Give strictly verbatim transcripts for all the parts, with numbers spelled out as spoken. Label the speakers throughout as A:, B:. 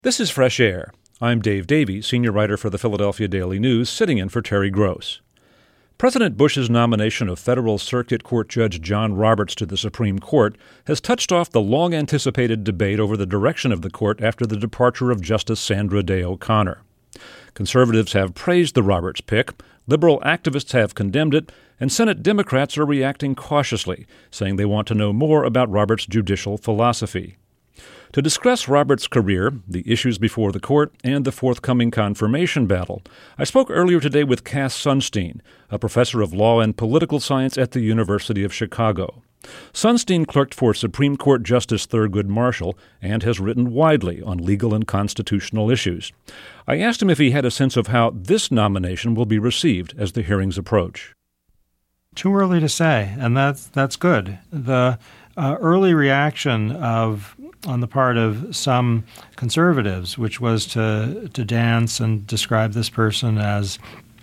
A: This is Fresh Air. I'm Dave Davey, senior writer for the Philadelphia Daily News, sitting in for Terry Gross. President Bush's nomination of Federal Circuit Court Judge John Roberts to the Supreme Court has touched off the long-anticipated debate over the direction of the court after the departure of Justice Sandra Day O'Connor. Conservatives have praised the Roberts pick, liberal activists have condemned it, and Senate Democrats are reacting cautiously, saying they want to know more about Roberts' judicial philosophy. To discuss Roberts' career, the issues before the court, and the forthcoming confirmation battle, I spoke earlier today with Cass Sunstein, a professor of law and political science at the University of Chicago. Sunstein clerked for Supreme Court Justice Thurgood Marshall and has written widely on legal and constitutional issues. I asked him if he had a sense of how this nomination will be received as the hearings approach.
B: Too early to say, and that's that's good. The uh, early reaction of on the part of some conservatives, which was to to dance and describe this person as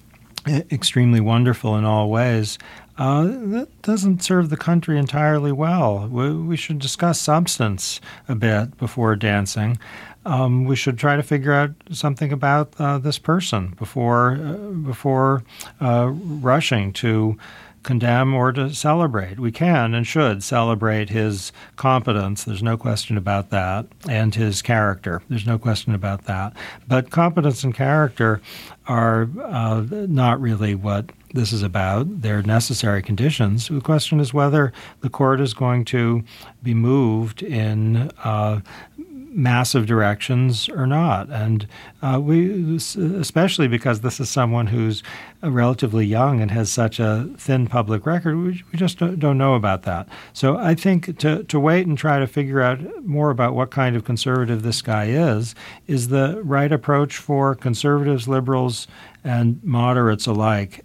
B: extremely wonderful in all ways, uh, that doesn't serve the country entirely well. We, we should discuss substance a bit before dancing. Um, we should try to figure out something about uh, this person before uh, before uh, rushing to condemn or to celebrate. We can and should celebrate his competence. There's no question about that. And his character. There's no question about that. But competence and character are uh, not really what this is about. They're necessary conditions. The question is whether the court is going to be moved in uh, massive directions or not. And uh, we, especially because this is someone who's relatively young and has such a thin public record, we, we just don't, don't know about that. So I think to, to wait and try to figure out more about what kind of conservative this guy is, is the right approach for conservatives, liberals, and moderates alike.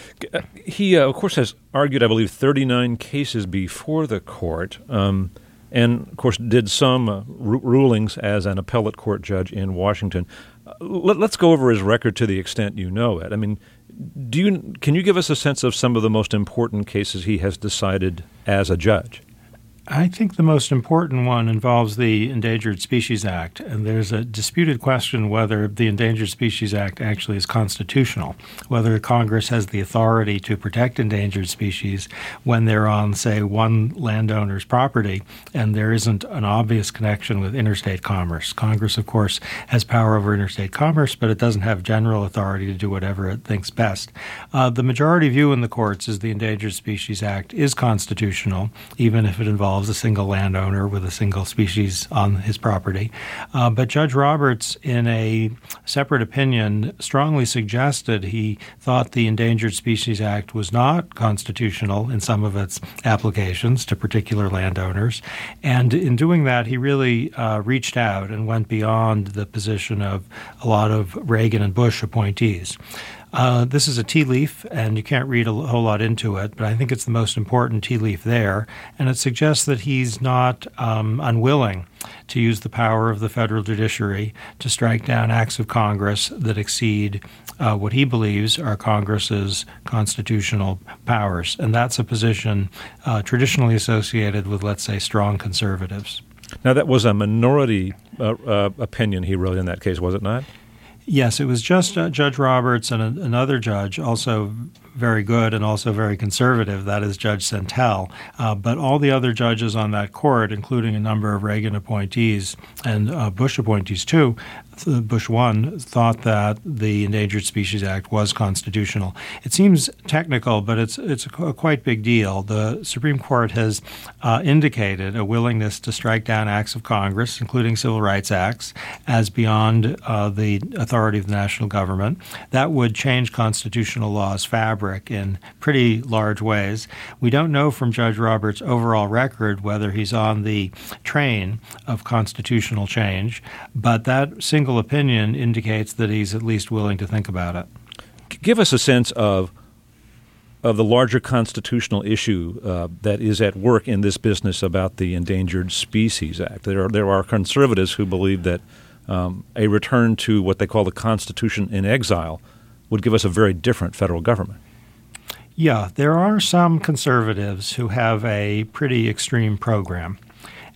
A: He, uh, of course, has argued, I believe, thirty-nine cases before the court. Um And, of course, did some uh, r- rulings as an appellate court judge in Washington. Uh, let, let's go over his record to the extent you know it. I mean, do you can you give us a sense of some of the most important cases he has decided as a judge?
B: I think the most important one involves the Endangered Species Act, and there's a disputed question whether the Endangered Species Act actually is constitutional, whether Congress has the authority to protect endangered species when they're on, say, one landowner's property and there isn't an obvious connection with interstate commerce. Congress, of course, has power over interstate commerce, but it doesn't have general authority to do whatever it thinks best. Uh, the majority view in the courts is the Endangered Species Act is constitutional, even if it involves a single landowner with a single species on his property. Uh, but Judge Roberts, in a separate opinion, strongly suggested he thought the Endangered Species Act was not constitutional in some of its applications to particular landowners. And in doing that, he really uh, reached out and went beyond the position of a lot of Reagan and Bush appointees. Uh, this is a tea leaf, and you can't read a whole lot into it, but I think it's the most important tea leaf there, and it suggests that he's not um, unwilling to use the power of the federal judiciary to strike down acts of Congress that exceed uh, what he believes are Congress's constitutional powers, and that's a position uh, traditionally associated with, let's say, strong conservatives.
A: Now, that was a minority uh, uh, opinion he wrote in that case, was it not?
B: Yes, it was just uh, Judge Roberts and a, another judge, also very good and also very conservative, that is Judge Sentelle. Uh, but all the other judges on that court, including a number of Reagan appointees and uh, Bush appointees too, Bush one, thought that the Endangered Species Act was constitutional. It seems technical, but it's it's a, a quite big deal. The Supreme Court has uh, indicated a willingness to strike down acts of Congress, including civil rights acts, as beyond uh, the authority of the national government. That would change constitutional law's fabric in pretty large ways. We don't know from Judge Roberts' overall record whether he's on the train of constitutional change, but that single opinion indicates that he's at least willing to think about it.
A: Give us a sense of of the larger constitutional issue uh, that is at work in this business about the Endangered Species Act. There are, there are conservatives who believe that um, a return to what they call the Constitution in exile would give us a very different federal government.
B: Yeah, there are some conservatives who have a pretty extreme program.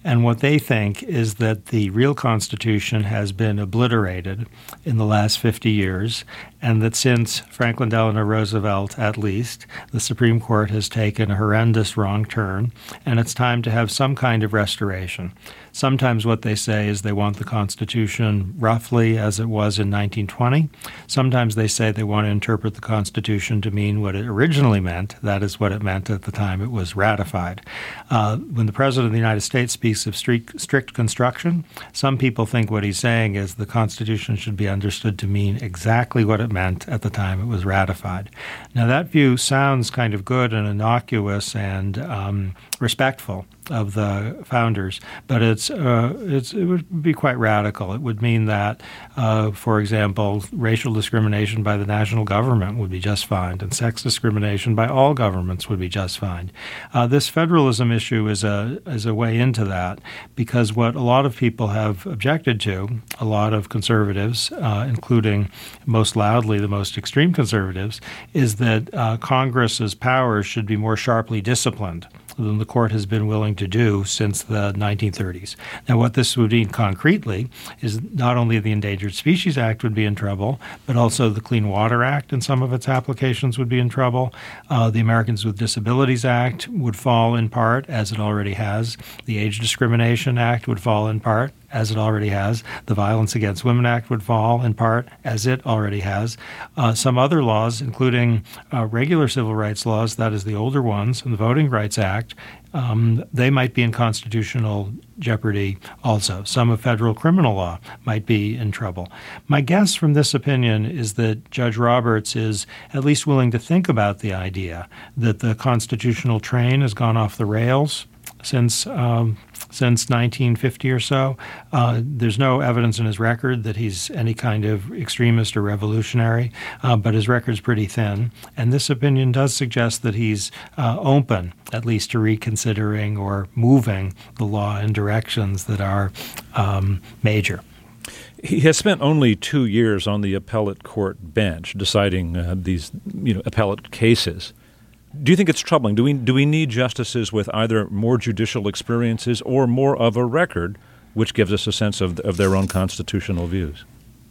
B: And what they think is that the real Constitution has been obliterated in the last fifty years, and that since Franklin Delano Roosevelt, at least, the Supreme Court has taken a horrendous wrong turn, and it's time to have some kind of restoration. Sometimes what they say is they want the Constitution roughly as it was in nineteen twenty. Sometimes they say they want to interpret the Constitution to mean what it originally meant. That is what it meant at the time it was ratified. Uh, when the President of the United States speaks of strict, strict construction, some people think what he's saying is the Constitution should be understood to mean exactly what it meant at the time it was ratified. Now, that view sounds kind of good and innocuous and um, respectful of the founders, but it's, uh, it's it would be quite radical. It would mean that, uh, for example, racial discrimination by the national government would be just fine, and sex discrimination by all governments would be just fine. Uh, this federalism issue is a is a way into that, because what a lot of people have objected to, a lot of conservatives, uh, including most loudly the most extreme conservatives, is that uh, Congress's powers should be more sharply disciplined than the court has been willing to do since the nineteen thirties. Now, what this would mean concretely is not only the Endangered Species Act would be in trouble, but also the Clean Water Act and some of its applications would be in trouble. Uh, the Americans with Disabilities Act would fall in part, as it already has. The Age Discrimination Act would fall in part, as it already has. The Violence Against Women Act would fall in part, as it already has. Uh, some other laws, including uh, regular civil rights laws, that is the older ones, and the Voting Rights Act, um, they might be in constitutional jeopardy also. Some of federal criminal law might be in trouble. My guess from this opinion is that Judge Roberts is at least willing to think about the idea that the constitutional train has gone off the rails since um, since nineteen fifty or so. Uh, there's no evidence in his record that he's any kind of extremist or revolutionary, uh, but his record's pretty thin. And this opinion does suggest that he's uh, open, at least, to reconsidering or moving the law in directions that are um, major.
A: He has spent only two years on the appellate court bench deciding uh, these you know, appellate cases. Do you think it's troubling? Do we do we need justices with either more judicial experiences or more of a record, which gives us a sense of of their own constitutional views?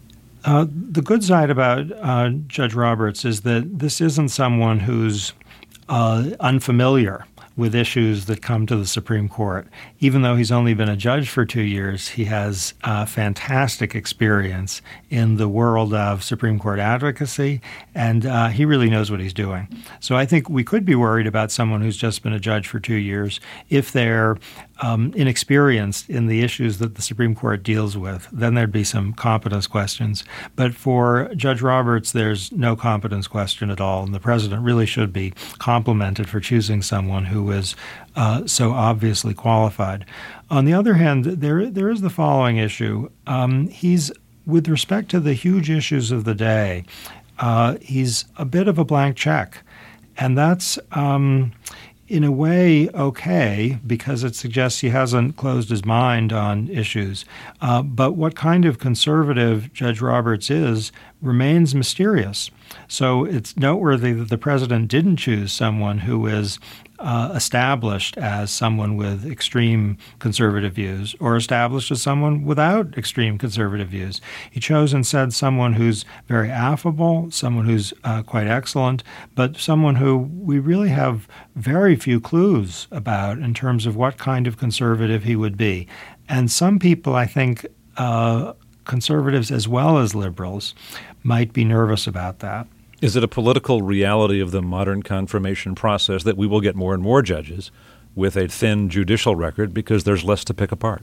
B: Uh, the good side about uh, Judge Roberts is that this isn't someone who's uh, unfamiliar with issues that come to the Supreme Court. Even though he's only been a judge for two years, he has uh, fantastic experience in the world of Supreme Court advocacy, and uh, he really knows what he's doing. So I think we could be worried about someone who's just been a judge for two years if they're um, inexperienced in the issues that the Supreme Court deals with. Then there'd be some competence questions. But for Judge Roberts, there's no competence question at all, and the president really should be complimented for choosing someone who is uh, so obviously qualified. On the other hand, there there is the following issue. Um, he's, with respect to the huge issues of the day, uh, he's a bit of a blank check. And that's, um, in a way, okay, because it suggests he hasn't closed his mind on issues. Uh, but what kind of conservative Judge Roberts is remains mysterious. So it's noteworthy that the president didn't choose someone who is uh, established as someone with extreme conservative views or established as someone without extreme conservative views. He chose instead someone who's very affable, someone who's uh, quite excellent, but someone who we really have very few clues about in terms of what kind of conservative he would be. And some people, I think, uh, conservatives as well as liberals, might be nervous about that.
A: Is it a political reality of the modern confirmation process that we will get more and more judges with a thin judicial record because there's less to pick apart?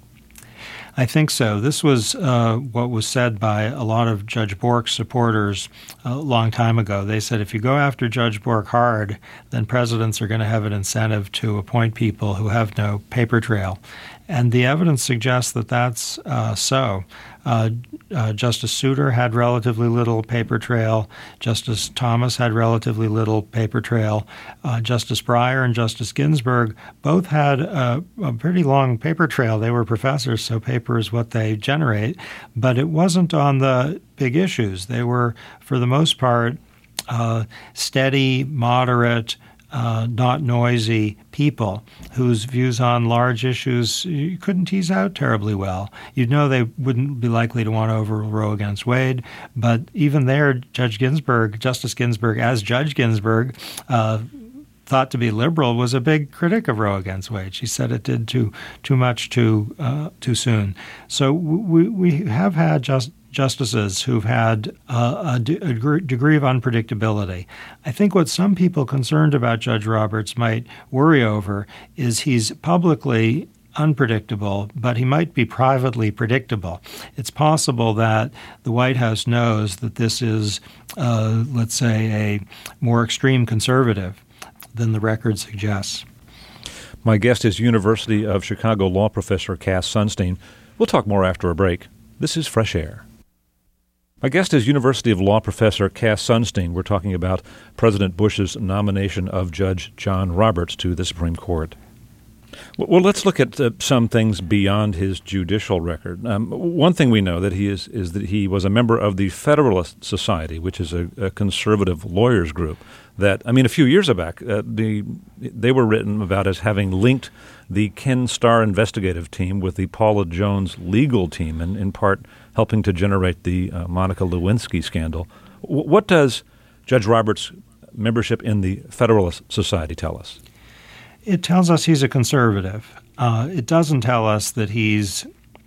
B: I think so. This was uh, what was said by a lot of Judge Bork's supporters a long time ago. They said if you go after Judge Bork hard, then presidents are going to have an incentive to appoint people who have no paper trail. And the evidence suggests that that's uh, so. Uh, uh, Justice Souter had relatively little paper trail. Justice Thomas had relatively little paper trail. Uh, Justice Breyer and Justice Ginsburg both had a, a pretty long paper trail. They were professors, so paper is what they generate. But it wasn't on the big issues. They were, for the most part, uh, steady, moderate, uh, not noisy people whose views on large issues you couldn't tease out terribly well. You'd know they wouldn't be likely to want to overrule Roe against Wade, but even there, Judge Ginsburg, Justice Ginsburg, as Judge Ginsburg, uh, thought to be liberal, was a big critic of Roe against Wade. She said it did too too much too uh, too soon. So we we have had just justices who've had uh, a, de- a degree of unpredictability. I think what some people concerned about Judge Roberts might worry over is he's publicly unpredictable, but he might be privately predictable. It's possible that the White House knows that this is, uh, let's say, a more extreme conservative than the record suggests.
A: My guest is University of Chicago law professor Cass Sunstein. We'll talk more after a break. This is Fresh Air. My guest is University of Law professor Cass Sunstein. We're talking about President Bush's nomination of Judge John Roberts to the Supreme Court. Well, let's look at uh, some things beyond his judicial record. Um, one thing we know that he is is that he was a member of the Federalist Society, which is a, a conservative lawyers group. That I mean, a few years back, uh, the they were written about as having linked the Ken Starr investigative team with the Paula Jones legal team, and in part helping to generate the uh, Monica Lewinsky scandal. W- what does Judge Roberts' membership in the Federalist Society tell us?
B: It tells us he's a conservative. Uh, it doesn't tell us that he's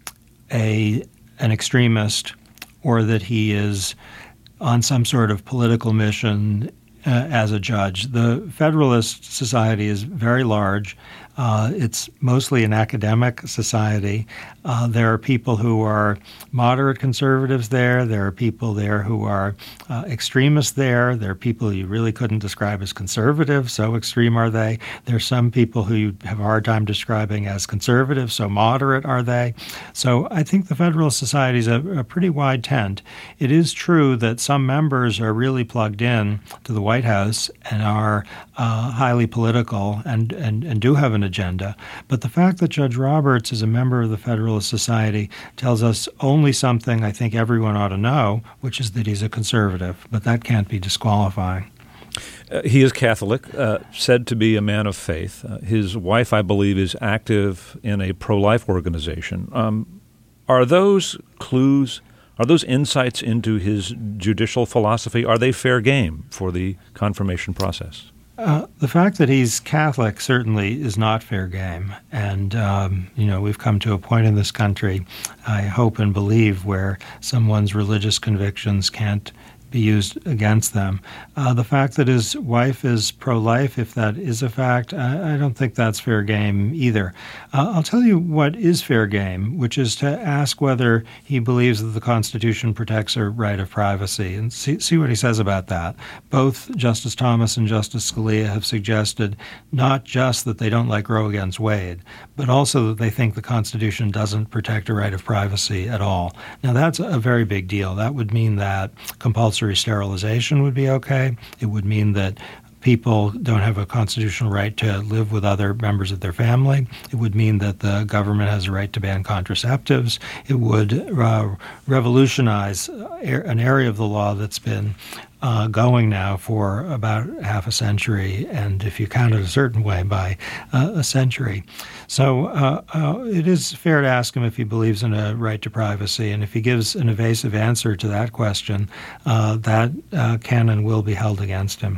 B: a an extremist or that he is on some sort of political mission uh, as a judge. The Federalist Society is very large. Uh, it's mostly an academic society. Uh, there are people who are moderate conservatives there. There are people there who are uh, extremists there. There are people you really couldn't describe as conservative, so extreme are they. There are some people who you have a hard time describing as conservative, so moderate are they. So I think the Federalist Society is a, a pretty wide tent. It is true that some members are really plugged in to the White House and are uh, highly political and, and, and do have an agenda. But the fact that Judge Roberts is a member of the Federalist Society tells us only something I think everyone ought to know, which is that he's a conservative. But that can't be disqualifying.
A: Uh, he is Catholic, uh, said to be a man of faith. Uh, his wife, I believe, is active in a pro-life organization. Um, are those clues, are those insights into his judicial philosophy, are they fair game for the confirmation process?
B: Uh, the fact that he's Catholic certainly is not fair game. And, um, you know, we've come to a point in this country, I hope and believe, where someone's religious convictions can't be used against them. Uh, the fact that his wife is pro-life, if that is a fact, I, I don't think that's fair game either. Uh, I'll tell you what is fair game, which is to ask whether he believes that the Constitution protects a right of privacy, and see, see what he says about that. Both Justice Thomas and Justice Scalia have suggested not just that they don't like Roe against Wade, but also that they think the Constitution doesn't protect a right of privacy at all. Now, that's a very big deal. That would mean that compulsory sterilization would be okay. It would mean that people don't have a constitutional right to live with other members of their family. It would mean that the government has a right to ban contraceptives. It would uh, revolutionize an area of the law that's been uh, going now for about half a century, and if you count it a certain way, by uh, a century. So uh, uh, it is fair to ask him if he believes in a right to privacy, and if he gives an evasive answer to that question, uh, that uh, can and will be held against him.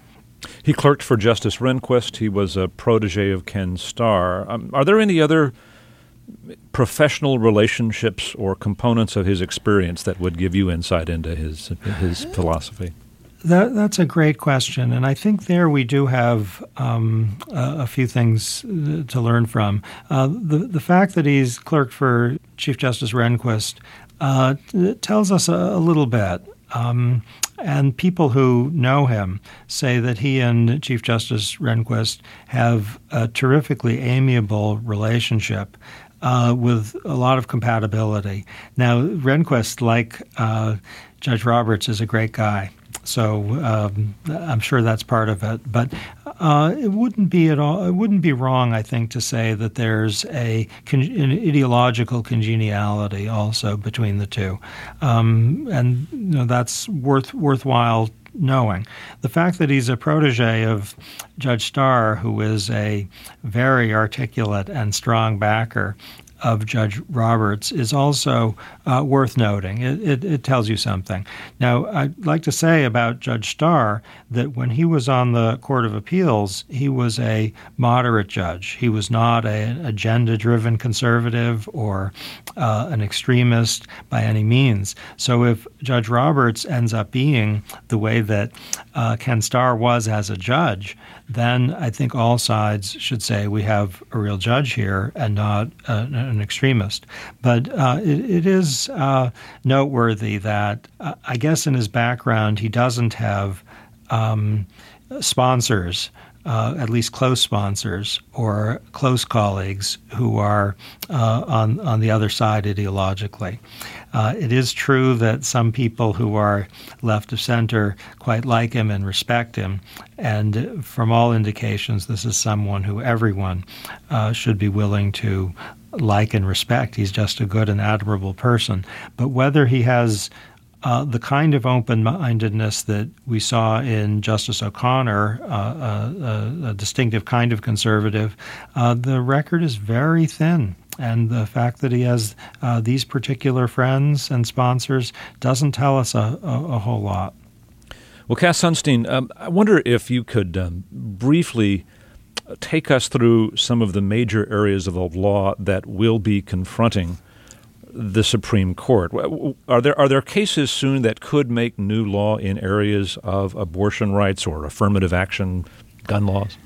A: He clerked for Justice Rehnquist. He was a protege of Ken Starr. Um, are there any other professional relationships or components of his experience that would give you insight into his his philosophy?
B: That, that's a great question, and I think there we do have um, a, a few things to learn from. Uh, the the fact that he's clerked for Chief Justice Rehnquist uh, tells us a, a little bit. Um, and people who know him say that he and Chief Justice Rehnquist have a terrifically amiable relationship uh, with a lot of compatibility. Now, Rehnquist, like uh, Judge Roberts, is a great guy. So um, I'm sure that's part of it, but uh, it wouldn't be at all. It wouldn't be wrong, I think, to say that there's a con- an ideological congeniality also between the two, um, and you know, that's worth worthwhile knowing. The fact that he's a protege of Judge Starr, who is a very articulate and strong backer of Judge Roberts, is also uh, worth noting. It, it, it tells you something. Now, I'd like to say about Judge Starr that when he was on the Court of Appeals, he was a moderate judge. He was not an agenda-driven conservative or uh, an extremist by any means. So if Judge Roberts ends up being the way that uh, Ken Starr was as a judge, then I think all sides should say we have a real judge here and not uh, an extremist. But uh, it, it is uh, noteworthy that uh, I guess in his background he doesn't have um, sponsors, uh, at least close sponsors or close colleagues who are uh, on, on the other side ideologically. Uh, it is true that some people who are left of center quite like him and respect him, and from all indications, this is someone who everyone uh, should be willing to like and respect. He's just a good and admirable person. But whether he has Uh, the kind of open-mindedness that we saw in Justice O'Connor, uh, uh, a distinctive kind of conservative, uh, the record is very thin. And the fact that he has uh, these particular friends and sponsors doesn't tell us a, a, a whole lot.
A: Well, Cass Sunstein, um, I wonder if you could um, briefly take us through some of the major areas of the law that will be confronting the Supreme Court. Are there are there cases soon that could make new law in areas of abortion rights or affirmative action gun laws?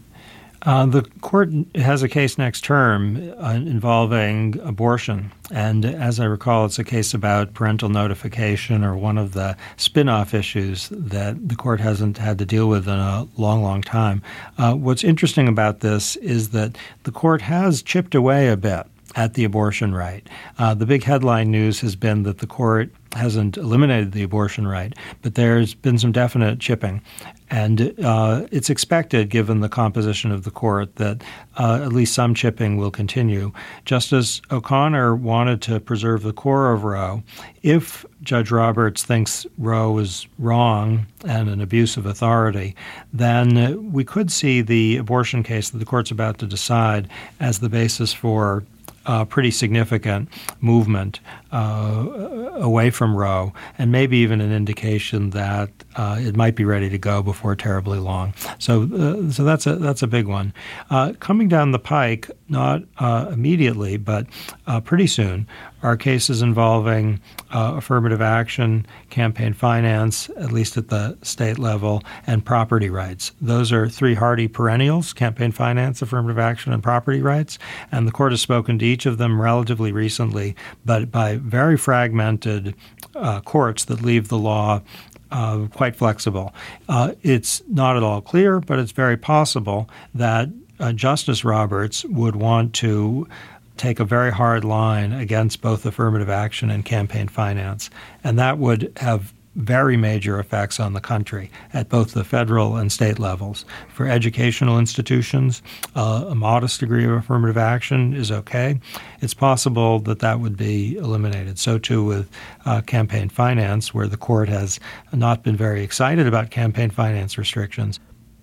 B: Uh, the court has a case next term uh, involving abortion. And as I recall, it's a case about parental notification or one of the spin-off issues that the court hasn't had to deal with in a long, long time. Uh, what's interesting about this is that the court has chipped away a bit at the abortion right. Uh, the big headline news has been that the court hasn't eliminated the abortion right, but there's been some definite chipping. And uh, it's expected, given the composition of the court, that uh, at least some chipping will continue. Justice O'Connor wanted to preserve the core of Roe. If Judge Roberts thinks Roe is wrong and an abuse of authority, then we could see the abortion case that the court's about to decide as the basis for Uh, pretty significant movement uh, away from Roe, and maybe even an indication that uh, it might be ready to go before terribly long. So, uh, so that's a that's a big one. Uh, coming down the pike, not uh, immediately, but uh, pretty soon, are cases involving uh, affirmative action, campaign finance, at least at the state level, and property rights. Those are three hardy perennials: campaign finance, affirmative action, and property rights. And the court has spoken to each of them relatively recently, but by very fragmented uh, courts that leave the law uh, quite flexible. Uh, it's not at all clear, but it's very possible that uh, Justice Roberts would want to take a very hard line against both affirmative action and campaign finance, and that would have very major effects on the country at both the federal and state levels. For educational institutions, uh, a modest degree of affirmative action is okay. It's possible that that would be eliminated. So too with uh, campaign finance, where the court has not been very excited about campaign finance restrictions.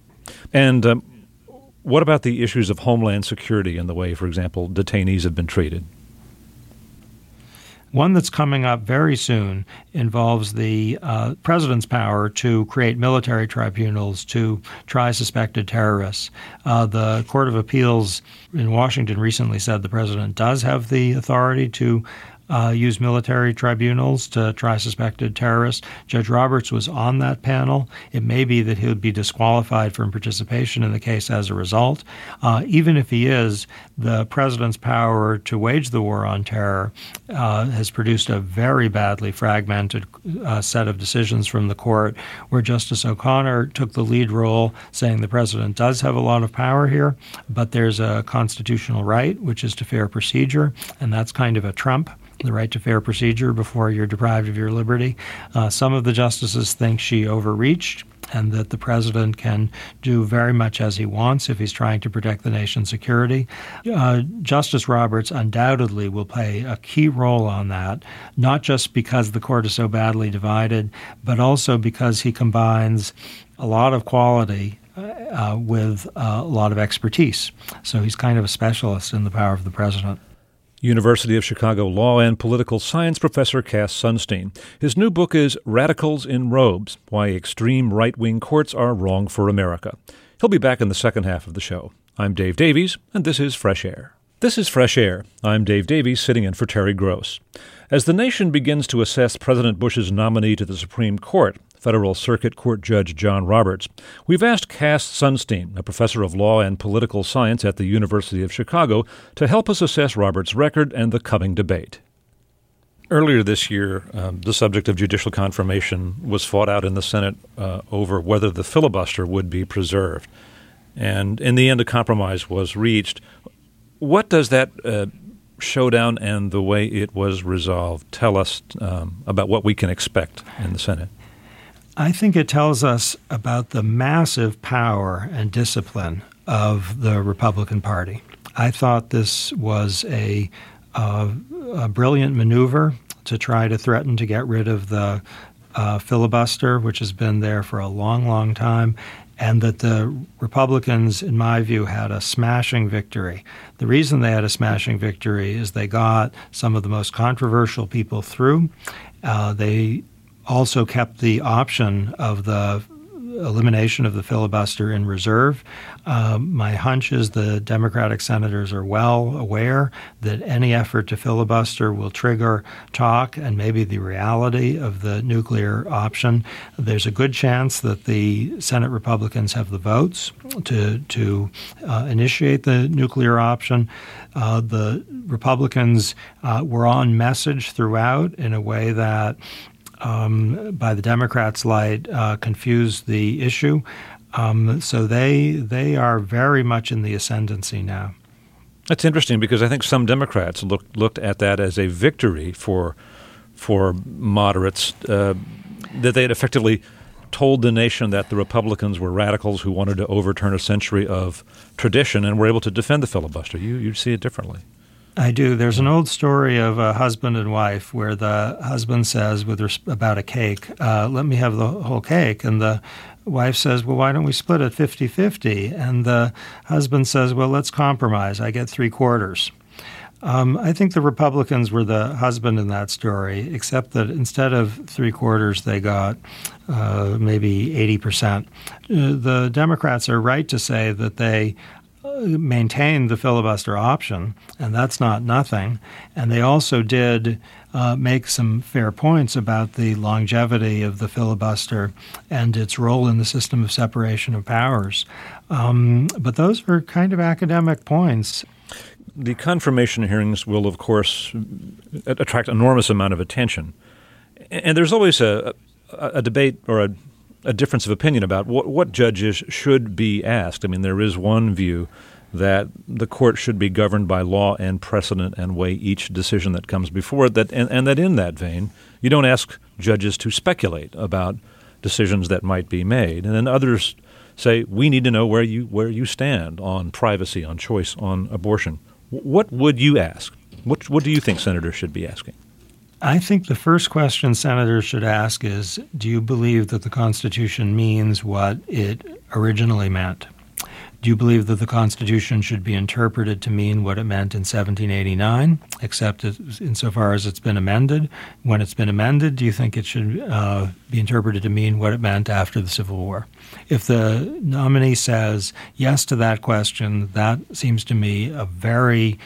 A: And um, what about the issues of homeland security and the way, for example, detainees have been treated?
B: One that's coming up very soon involves the uh, president's power to create military tribunals to try suspected terrorists. Uh, the Court of Appeals in Washington recently said the president does have the authority to Uh, use military tribunals to try suspected terrorists. Judge Roberts was on that panel. It may be that he would be disqualified from participation in the case as a result. Uh, even if he is, the president's power to wage the war on terror uh, has produced a very badly fragmented uh, set of decisions from the court, where Justice O'Connor took the lead role, saying the president does have a lot of power here, but there's a constitutional right, which is to fair procedure, and that's kind of a trump. The right to fair procedure before you're deprived of your liberty. Uh, some of the justices think she overreached and that the president can do very much as he wants if he's trying to protect the nation's security. Uh, Justice Roberts undoubtedly will play a key role on that, not just because the court is so badly divided, but also because he combines a lot of quality uh, with uh, a lot of expertise. So he's kind of a specialist in the power of the president.
A: University of Chicago law and political science professor Cass Sunstein. His new book is Radicals in Robes: Why Extreme Right-Wing Courts Are Wrong for America. He'll be back in the second half of the show. I'm Dave Davies, and this is Fresh Air. This is Fresh Air. I'm Dave Davies, sitting in for Terry Gross. As the nation begins to assess President Bush's nominee to the Supreme Court, Federal Circuit Court Judge John Roberts, we've asked Cass Sunstein, a professor of law and political science at the University of Chicago, to help us assess Roberts' record and the coming debate. Earlier this year, um, the subject of judicial confirmation was fought out in the Senate uh, over whether the filibuster would be preserved. And in the end, a compromise was reached. What does that uh, showdown and the way it was resolved tell us um, about what we can expect in the Senate?
B: I think it tells us about the massive power and discipline of the Republican Party. I thought this was a, uh, a brilliant maneuver to try to threaten to get rid of the uh, filibuster, which has been there for a long, long time, and that the Republicans, in my view, had a smashing victory. The reason they had a smashing victory is they got some of the most controversial people through. Uh, they also kept the option of the elimination of the filibuster in reserve. Uh, my hunch is the Democratic senators are well aware that any effort to filibuster will trigger talk and maybe the reality of the nuclear option. There's a good chance that the Senate Republicans have the votes to, to uh, initiate the nuclear option. Uh, the Republicans uh, were on message throughout in a way that Um, by the Democrats' light, uh, confused the issue. Um, so they they are very much in the ascendancy now.
A: That's interesting because I think some Democrats looked looked at that as a victory for for moderates, uh, that they had effectively told the nation that the Republicans were radicals who wanted to overturn a century of tradition and were able to defend the filibuster. You you see it differently.
B: I do. There's an old story of a husband and wife where the husband says with res- about a cake, uh, let me have the whole cake. And the wife says, well, why don't we split it fifty-fifty? And the husband says, well, let's compromise. I get three quarters. Um, I think the Republicans were the husband in that story, except that instead of three quarters, they got uh, maybe eighty percent. Uh, the Democrats are right to say that they maintained the filibuster option, and that's not nothing. And they also did uh, make some fair points about the longevity of the filibuster and its role in the system of separation of powers. Um, but those are kind of academic points.
A: The confirmation hearings will, of course, attract an enormous amount of attention. And there's always a, a, a debate or a a difference of opinion about what, what judges should be asked. I mean, there is one view that the court should be governed by law and precedent and weigh each decision that comes before it, that, and, and that in that vein, you don't ask judges to speculate about decisions that might be made. And then others say, we need to know where you where you stand on privacy, on choice, on abortion. What would you ask? What, what do you think senators should be asking?
B: I think the first question senators should ask is, do you believe that the Constitution means what it originally meant? Do you believe that the Constitution should be interpreted to mean what it meant in seventeen eighty-nine, except insofar as it's been amended? When it's been amended, do you think it should uh, be interpreted to mean what it meant after the Civil War? If the nominee says yes to that question, that seems to me a very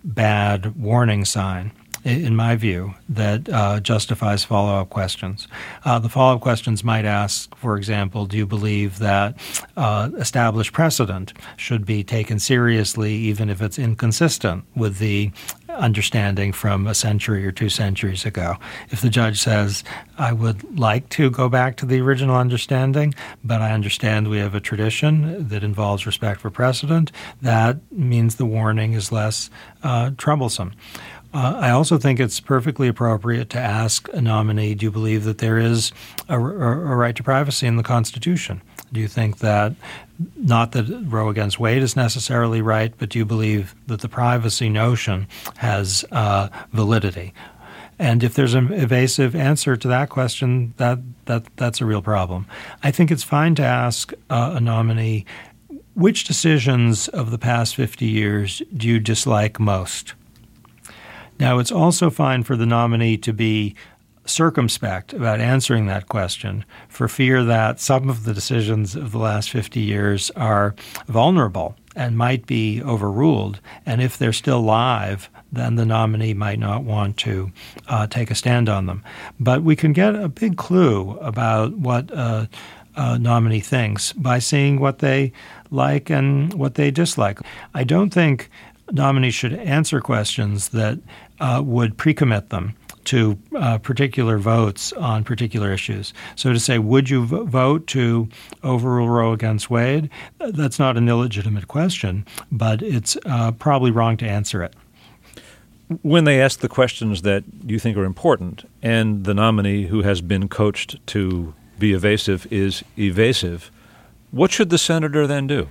B: bad warning sign, in my view, that uh, justifies follow-up questions. Uh, the follow-up questions might ask, for example, do you believe that uh, established precedent should be taken seriously even if it's inconsistent with the understanding from a century or two centuries ago? If the judge says, I would like to go back to the original understanding, but I understand we have a tradition that involves respect for precedent, that means the warning is less uh, troublesome. Uh, I also think it's perfectly appropriate to ask a nominee, do you believe that there is a, a, a right to privacy in the Constitution? Do you think that, not that Roe against Wade is necessarily right, but do you believe that the privacy notion has uh, validity? And if there's an evasive answer to that question, that, that that's a real problem. I think it's fine to ask uh, a nominee, which decisions of the past fifty years do you dislike most? Now, it's also fine for the nominee to be circumspect about answering that question for fear that some of the decisions of the last fifty years are vulnerable and might be overruled. And if they're still live, then the nominee might not want to uh, take a stand on them. But we can get a big clue about what uh, a nominee thinks by seeing what they like and what they dislike. I don't think nominees should answer questions that uh, would pre-commit them to uh, particular votes on particular issues. So to say, would you v- vote to overrule Roe against Wade? That's not an illegitimate question, but it's uh, probably wrong to answer it.
A: When they ask the questions that you think are important, and the nominee who has been coached to be evasive is evasive, what should the senator then do?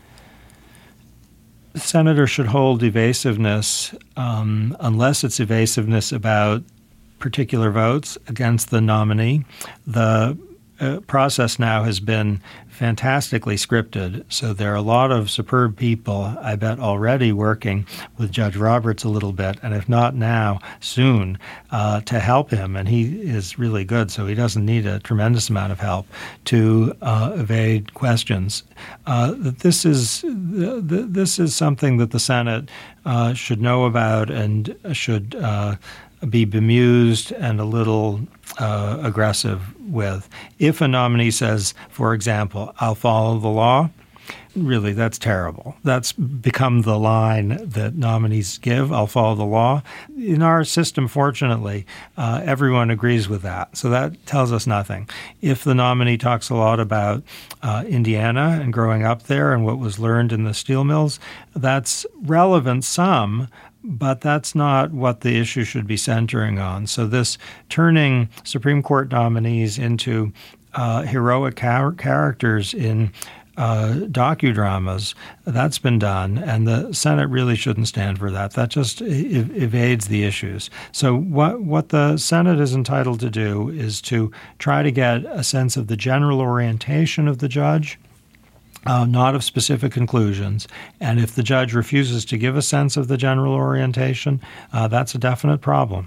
B: The senator should hold evasiveness um, unless it's evasiveness about particular votes against the nominee. The uh, process now has been fantastically scripted, so there are a lot of superb people, I bet, already working with Judge Roberts a little bit, and if not now, soon, uh, to help him. And he is really good, so he doesn't need a tremendous amount of help to uh, evade questions. Uh, this is th- th- this is something that the Senate uh, should know about and should uh, be bemused and a little uh, aggressive with. If a nominee says, for example, I'll follow the law, really, that's terrible. That's become the line that nominees give, I'll follow the law. In our system, fortunately, uh, everyone agrees with that. So that tells us nothing. If the nominee talks a lot about uh, Indiana and growing up there and what was learned in the steel mills, that's relevant some, but that's not what the issue should be centering on. So this turning Supreme Court nominees into uh, heroic char- characters in uh, docudramas, that's been done, and the Senate really shouldn't stand for that. That just ev- evades the issues. So what what the Senate is entitled to do is to try to get a sense of the general orientation of the judge, Uh, not of specific conclusions. And if the judge refuses to give a sense of the general orientation, uh, that's a definite problem.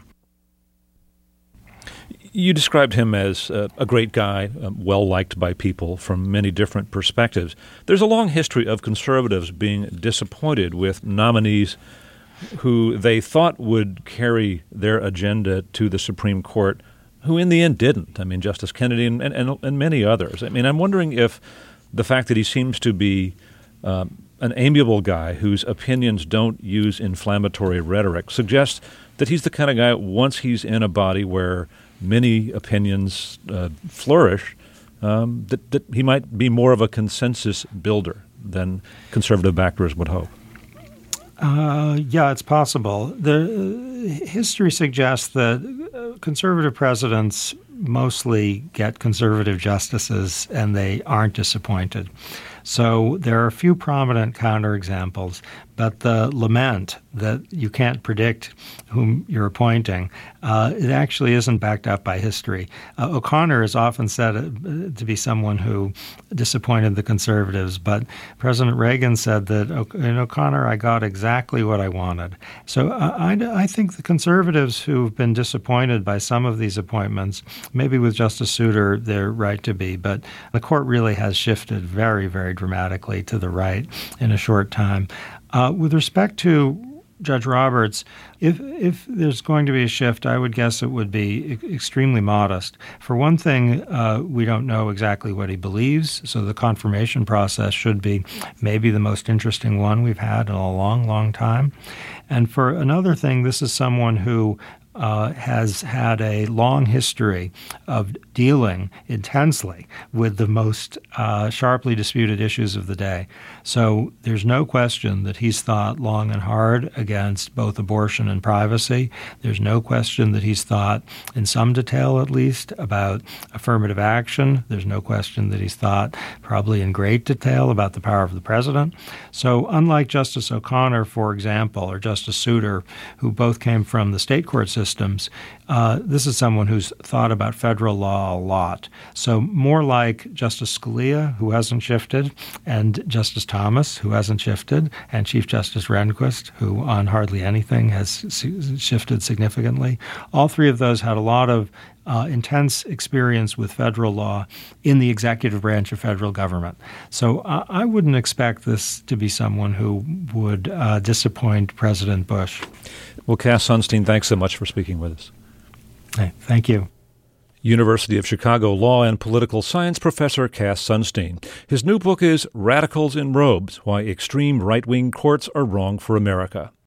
A: You described him as uh, a great guy, um, well-liked by people from many different perspectives. There's a long history of conservatives being disappointed with nominees who they thought would carry their agenda to the Supreme Court, who in the end didn't. I mean, Justice Kennedy and, and, and many others. I mean, I'm wondering if the fact that he seems to be um, an amiable guy whose opinions don't use inflammatory rhetoric suggests that he's the kind of guy, once he's in a body where many opinions uh, flourish, um, that, that he might be more of a consensus builder than conservative backers would hope.
B: Uh, yeah, it's possible. The uh, history suggests that uh, conservative presidents mostly get conservative justices, and they aren't disappointed. So there are a few prominent counterexamples, but the lament that you can't predict whom you're appointing, uh, it actually isn't backed up by history. Uh, O'Connor is often said uh, to be someone who disappointed the conservatives, but President Reagan said that in O'Connor, I got exactly what I wanted. So uh, I, I think the conservatives who've been disappointed by some of these appointments, maybe with Justice Souter, they're right to be, but the court really has shifted very, very dramatically to the right in a short time. Uh, with respect to Judge Roberts, if if there's going to be a shift, I would guess it would be e- extremely modest. For one thing, uh, we don't know exactly what he believes, so the confirmation process should be maybe the most interesting one we've had in a long, long time. And for another thing, this is someone who uh, has had a long history of dealing intensely with the most uh, sharply disputed issues of the day. So there's no question that he's thought long and hard against both abortion and privacy. There's no question that he's thought, in some detail at least, about affirmative action. There's no question that he's thought, probably in great detail, about the power of the president. So unlike Justice O'Connor, for example, or Justice Souter, who both came from the state court systems, uh, this is someone who's thought about federal law a lot. So more like Justice Scalia, who hasn't shifted, and Justice Thomas, who hasn't shifted, and Chief Justice Rehnquist, who on hardly anything has shifted significantly. All three of those had a lot of Uh, intense experience with federal law in the executive branch of federal government. So uh, I wouldn't expect this to be someone who would uh, disappoint President Bush.
A: Well, Cass Sunstein, thanks so much for speaking with us.
B: Hey, thank you.
A: University of Chicago law and political science professor Cass Sunstein. His new book is Radicals in Robes: Why Extreme Right-Wing Courts Are Wrong for America.